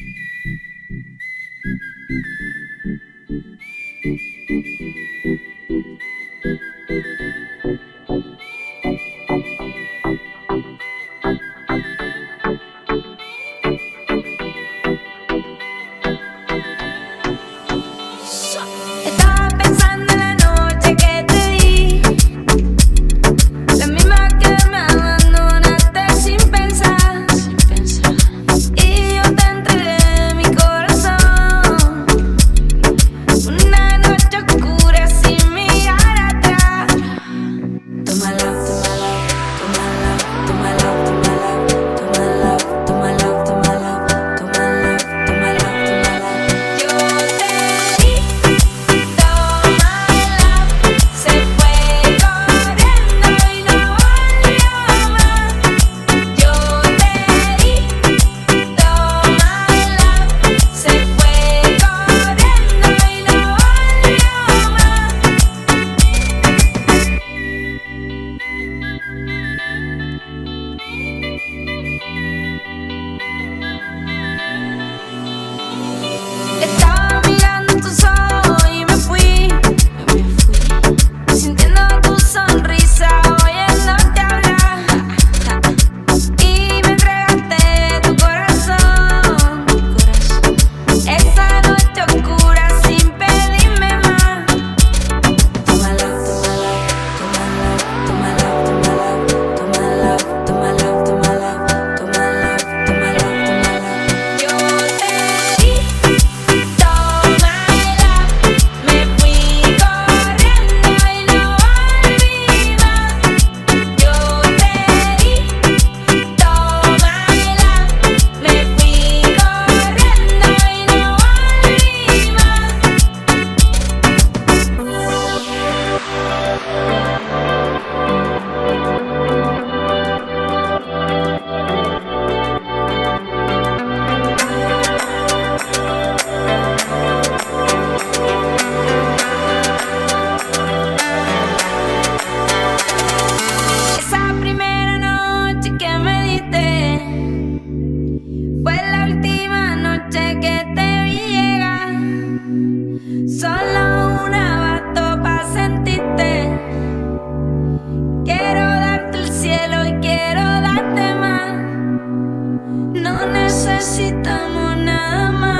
Estaba pensando en la noche que te di, la misma que me abandonaste sin pensar. Y yo te entregué mi corazón, una noche oscura sin mirar atrás. Toma love, toma love, toma love, toma love, toma love, toma love, toma love, toma love, toma love, toma love, toma love. Yo te di, toma love, se fue corriendo y no volvió más. Yo te di, toma love, se fue corriendo y no volvió más. Estaba mirando tus ojos y me fui, sintiendo tu sonrisa, oyéndote hablar. Y me entregaste tu corazón, esa noche oscura sin pedirme más. Toma love, toma love, toma love, toma love, toma love, toma love, toma love, toma love, toma love, toma love. Yo te di, toma love, me fui corriendo y no volví más. Yo te di, toma love, me fui corriendo y no volví Esa primera noche que me diste fue la última noche que te vi llegar. Solo una bastó pa' sentirte. Quiero darte el cielo y quiero darte más. No necesitamos nada más.